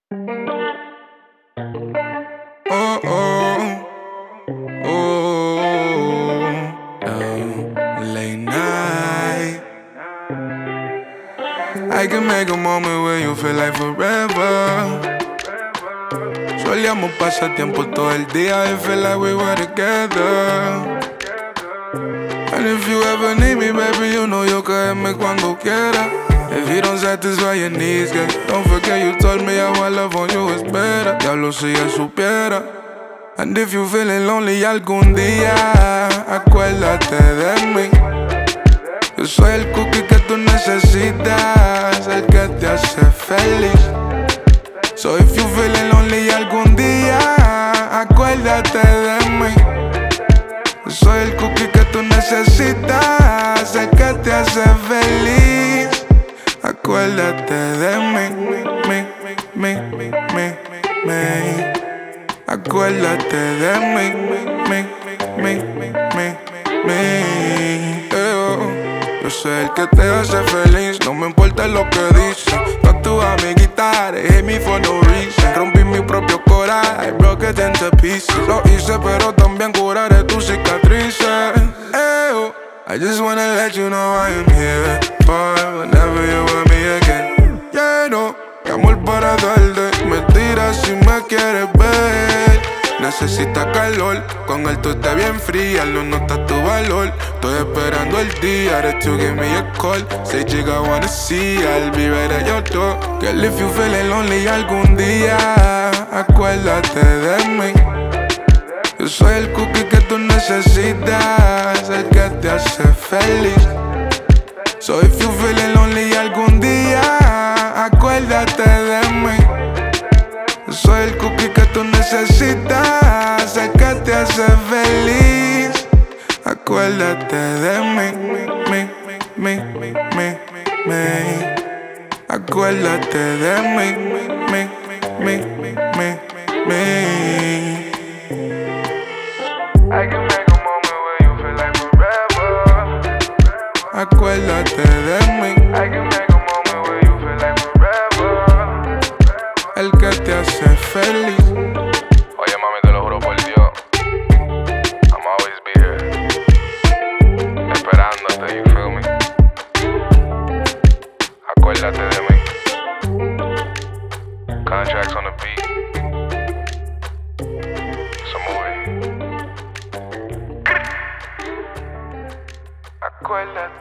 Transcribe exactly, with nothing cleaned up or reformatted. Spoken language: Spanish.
Oh, oh, oh, oh, late night. I can make a moment where you feel like forever. Solíamos pasar tiempo todo el día. It feel like we were together. And if you ever need me, baby, you know you can me cuando quiera. If you don't satisfy your needs, girl, don't forget you told me how I love on you is better. Diablo si él supiera. And if you feeling lonely algún día, acuérdate de mí. Yo soy el cookie que tú necesitas, el que te hace feliz. So if you feeling lonely algún día, acuérdate de mí. Yo soy el cookie que tú necesitas, el que te hace feliz. Acuérdate de mí, mi, mi, mi, mi, mi. Acuérdate de mí, mi, mi, mi, mi, mi. Yo soy el que te hace feliz, no me importa lo que dicen. Todas tus amiguitas, they hate me for no reason. Rompí mi propio corazón, I broke it into pieces. Lo hice pero también curaré tus cicatrices. Ew. I just wanna let you know I am here for whenever you want me again. Yeah, no, mi amor para darte, me tiras si me quieres ver. Necesitas calor, con él tú estás bien fría, no notas tu valor. Estoy esperando el día that you give me a call. Say chica, I wanna see, I'll be right at your door. Girl, if you feeling lonely algún día, acuérdate de mí. Yo soy el cookie que tú necesitas, el que te hace feliz. So if you feeling lonely algún día, acuérdate de mí. Yo soy el cookie que tú necesitas, el que te hace feliz. Acuérdate de mí, mi, mi, mi, mi, mi. Acuérdate de mí, mi, mi, mi, mi, mi. I can make a moment where you feel like forever. Acuérdate de mí, I can make a moment where you feel like forever. el que te hace feliz. Oye mami, te lo juro por Dios, I'm always be here, esperándote, you feel me? Acuérdate de mí. Contracts on the beat. It's a movie. Acuérdate.